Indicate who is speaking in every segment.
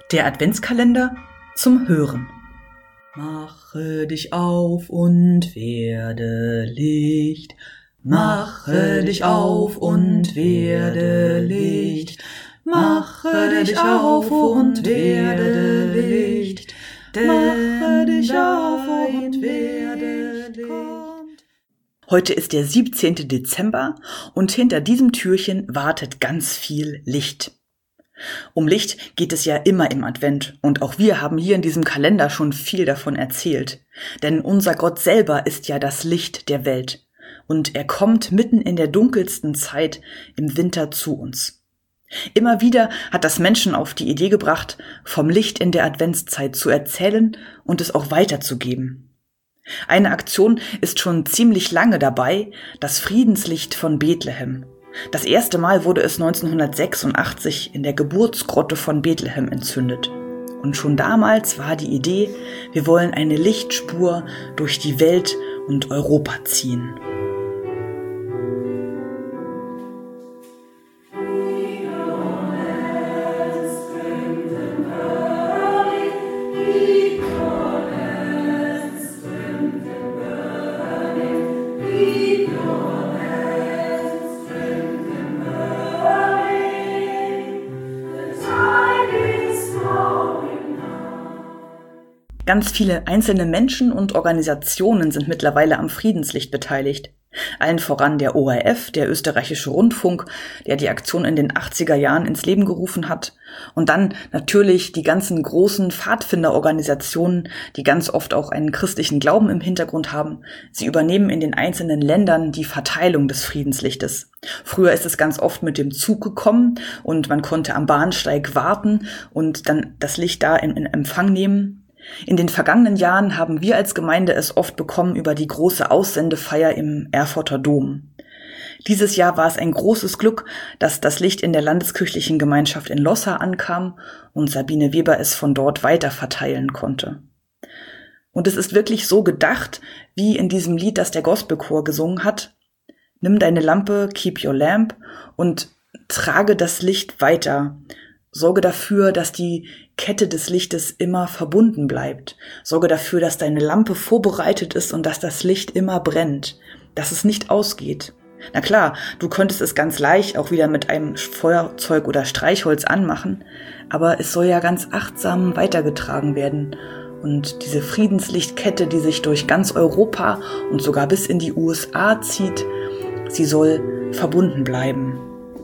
Speaker 1: Der Adventskalender zum Hören. Mache dich auf und werde Licht. Mache dich auf und werde Licht. Mache dich auf und werde Licht. Mache dich auf und werde Licht. Heute ist der 17. Dezember und hinter diesem Türchen wartet ganz viel Licht. Um Licht geht es ja immer im Advent und auch wir haben hier in diesem Kalender schon viel davon erzählt. Denn unser Gott selber ist ja das Licht der Welt und er kommt mitten in der dunkelsten Zeit im Winter zu uns. Immer wieder hat das Menschen auf die Idee gebracht, vom Licht in der Adventszeit zu erzählen und es auch weiterzugeben. Eine Aktion ist schon ziemlich lange dabei, das Friedenslicht von Bethlehem. Das erste Mal wurde es 1986 in der Geburtsgrotte von Bethlehem entzündet. Und schon damals war die Idee, wir wollen eine Lichtspur durch die Welt und Europa ziehen. Ganz viele einzelne Menschen und Organisationen sind mittlerweile am Friedenslicht beteiligt. Allen voran der ORF, der österreichische Rundfunk, der die Aktion in den 80er Jahren ins Leben gerufen hat. Und dann natürlich die ganzen großen Pfadfinderorganisationen, die ganz oft auch einen christlichen Glauben im Hintergrund haben. Sie übernehmen in den einzelnen Ländern die Verteilung des Friedenslichtes. Früher ist es ganz oft mit dem Zug gekommen und man konnte am Bahnsteig warten und dann das Licht da in Empfang nehmen. In den vergangenen Jahren haben wir als Gemeinde es oft bekommen über die große Aussendefeier im Erfurter Dom. Dieses Jahr war es ein großes Glück, dass das Licht in der Landeskirchlichen Gemeinschaft in Lossa ankam und Sabine Weber es von dort weiter verteilen konnte. Und es ist wirklich so gedacht, wie in diesem Lied, das der Gospelchor gesungen hat. Nimm deine Lampe, keep your lamp und trage das Licht weiter. Sorge dafür, dass die Kette des Lichtes immer verbunden bleibt. Sorge dafür, dass deine Lampe vorbereitet ist und dass das Licht immer brennt, dass es nicht ausgeht. Na klar, du könntest es ganz leicht auch wieder mit einem Feuerzeug oder Streichholz anmachen, aber es soll ja ganz achtsam weitergetragen werden. Und diese Friedenslichtkette, die sich durch ganz Europa und sogar bis in die USA zieht, sie soll verbunden bleiben.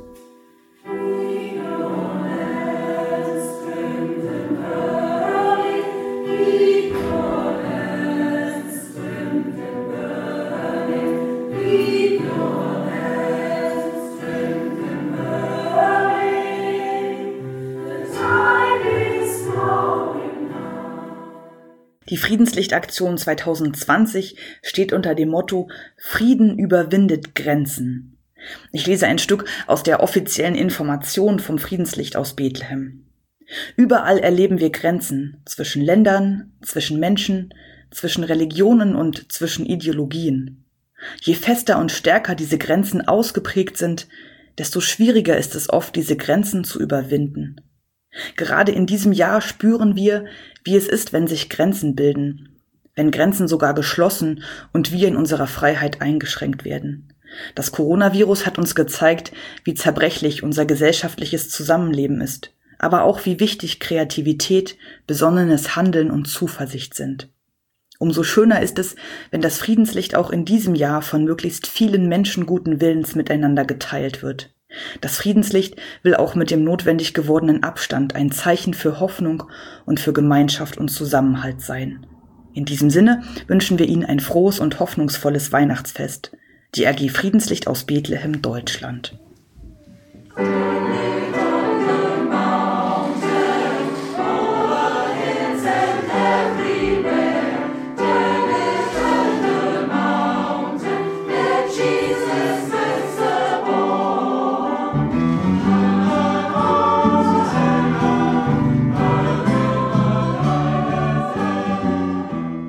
Speaker 1: Die Friedenslichtaktion 2020 steht unter dem Motto Frieden überwindet Grenzen. Ich lese ein Stück aus der offiziellen Information vom Friedenslicht aus Bethlehem. Überall erleben wir Grenzen zwischen Ländern, zwischen Menschen, zwischen Religionen und zwischen Ideologien. Je fester und stärker diese Grenzen ausgeprägt sind, desto schwieriger ist es oft, diese Grenzen zu überwinden. Gerade in diesem Jahr spüren wir, wie es ist, wenn sich Grenzen bilden, wenn Grenzen sogar geschlossen und wir in unserer Freiheit eingeschränkt werden. Das Coronavirus hat uns gezeigt, wie zerbrechlich unser gesellschaftliches Zusammenleben ist, aber auch wie wichtig Kreativität, besonnenes Handeln und Zuversicht sind. Umso schöner ist es, wenn das Friedenslicht auch in diesem Jahr von möglichst vielen Menschen guten Willens miteinander geteilt wird. Das Friedenslicht will auch mit dem notwendig gewordenen Abstand ein Zeichen für Hoffnung und für Gemeinschaft und Zusammenhalt sein. In diesem Sinne wünschen wir Ihnen ein frohes und hoffnungsvolles Weihnachtsfest. Die AG Friedenslicht aus Bethlehem, Deutschland.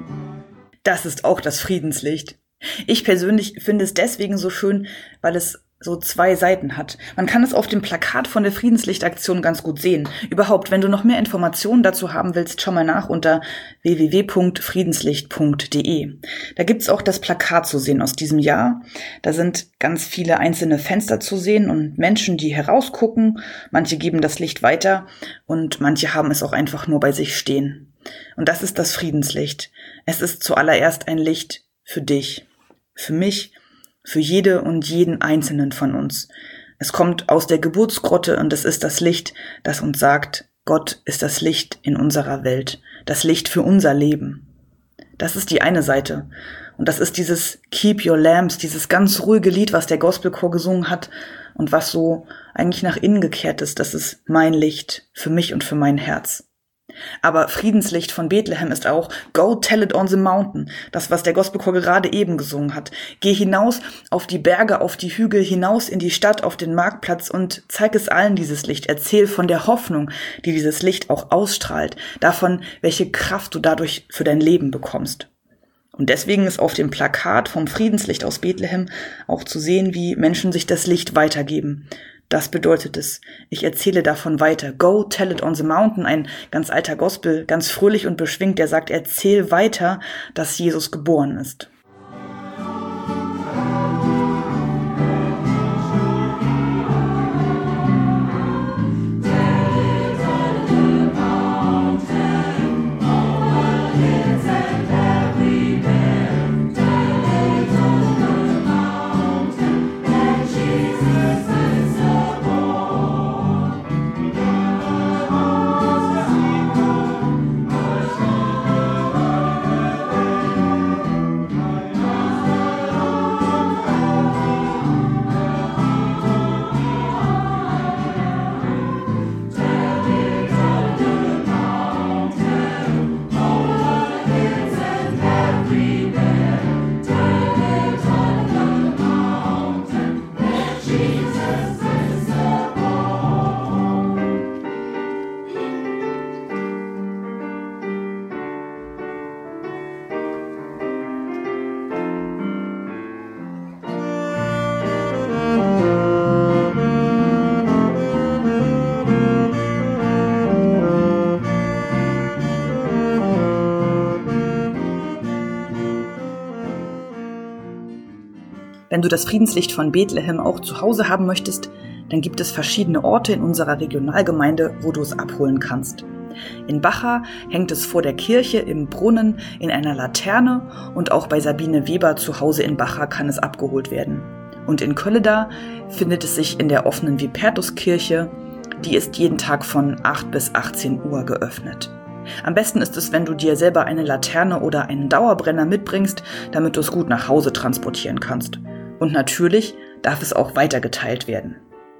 Speaker 1: Das ist auch das Friedenslicht. Ich persönlich finde es deswegen so schön, weil es so zwei Seiten hat. Man kann es auf dem Plakat von der Friedenslichtaktion ganz gut sehen. Überhaupt, wenn du noch mehr Informationen dazu haben willst, schau mal nach unter www.friedenslicht.de. Da gibt's auch das Plakat zu sehen aus diesem Jahr. Da sind ganz viele einzelne Fenster zu sehen und Menschen, die herausgucken. Manche geben das Licht weiter und manche haben es auch einfach nur bei sich stehen. Und das ist das Friedenslicht. Es ist zuallererst ein Licht für dich, für mich, für jede und jeden Einzelnen von uns. Es kommt aus der Geburtsgrotte und es ist das Licht, das uns sagt, Gott ist das Licht in unserer Welt, das Licht für unser Leben. Das ist die eine Seite. Und das ist dieses Keep Your Lamps, dieses ganz ruhige Lied, was der Gospelchor gesungen hat und was so eigentlich nach innen gekehrt ist. Das ist mein Licht für mich und für mein Herz. Aber Friedenslicht von Bethlehem ist auch Go tell it on the mountain, das, was der Gospelchor gerade eben gesungen hat. Geh hinaus auf die Berge, auf die Hügel, hinaus in die Stadt, auf den Marktplatz und zeig es allen dieses Licht. Erzähl von der Hoffnung, die dieses Licht auch ausstrahlt, davon, welche Kraft du dadurch für dein Leben bekommst. Und deswegen ist auf dem Plakat vom Friedenslicht aus Bethlehem auch zu sehen, wie Menschen sich das Licht weitergeben. Das bedeutet es. Ich erzähle davon weiter. Go tell it on the mountain, ein ganz alter Gospel, ganz fröhlich und beschwingt, der sagt, erzähl weiter, dass Jesus geboren ist. Wenn du das Friedenslicht von Bethlehem auch zu Hause haben möchtest, dann gibt es verschiedene Orte in unserer Regionalgemeinde, wo du es abholen kannst. In Bacha hängt es vor der Kirche, im Brunnen, in einer Laterne und auch bei Sabine Weber zu Hause in Bacha kann es abgeholt werden. Und in Kölleda findet es sich in der offenen Vipertuskirche, die ist jeden Tag von 8 bis 18 Uhr geöffnet. Am besten ist es, wenn du dir selber eine Laterne oder einen Dauerbrenner mitbringst, damit du es gut nach Hause transportieren kannst. Und natürlich darf es auch weitergeteilt werden.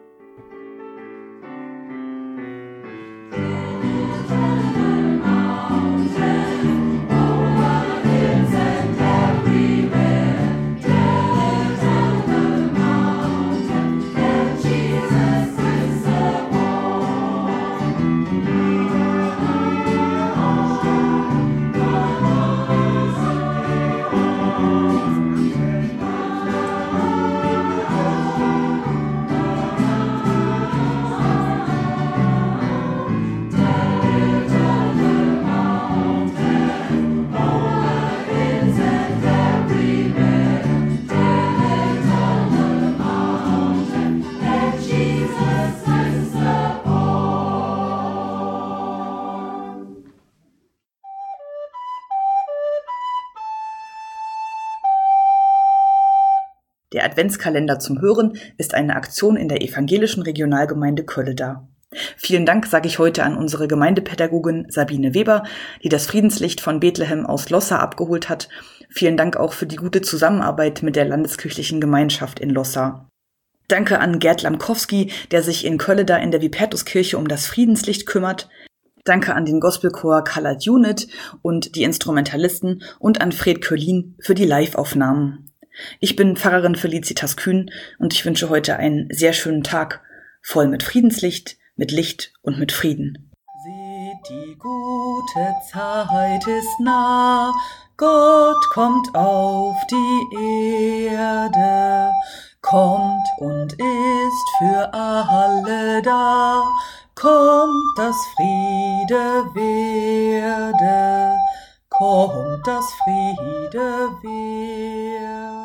Speaker 1: Der Adventskalender zum Hören ist eine Aktion in der evangelischen Regionalgemeinde Kölleda. Vielen Dank sage ich heute an unsere Gemeindepädagogin Sabine Weber, die das Friedenslicht von Bethlehem aus Lossa abgeholt hat. Vielen Dank auch für die gute Zusammenarbeit mit der Landeskirchlichen Gemeinschaft in Lossa. Danke an Gerd Lamkowski, der sich in Kölleda in der Vipertuskirche um das Friedenslicht kümmert. Danke an den Gospelchor Colored Unit und die Instrumentalisten und an Fred Köllin für die Live-Aufnahmen. Ich bin Pfarrerin Felicitas Kühn und ich wünsche heute einen sehr schönen Tag, voll mit Friedenslicht, mit Licht und mit Frieden. Seht, die gute Zeit ist nah, Gott kommt auf die Erde, kommt und ist für alle da. Kommt, das Friede werde, kommt, das Friede werde.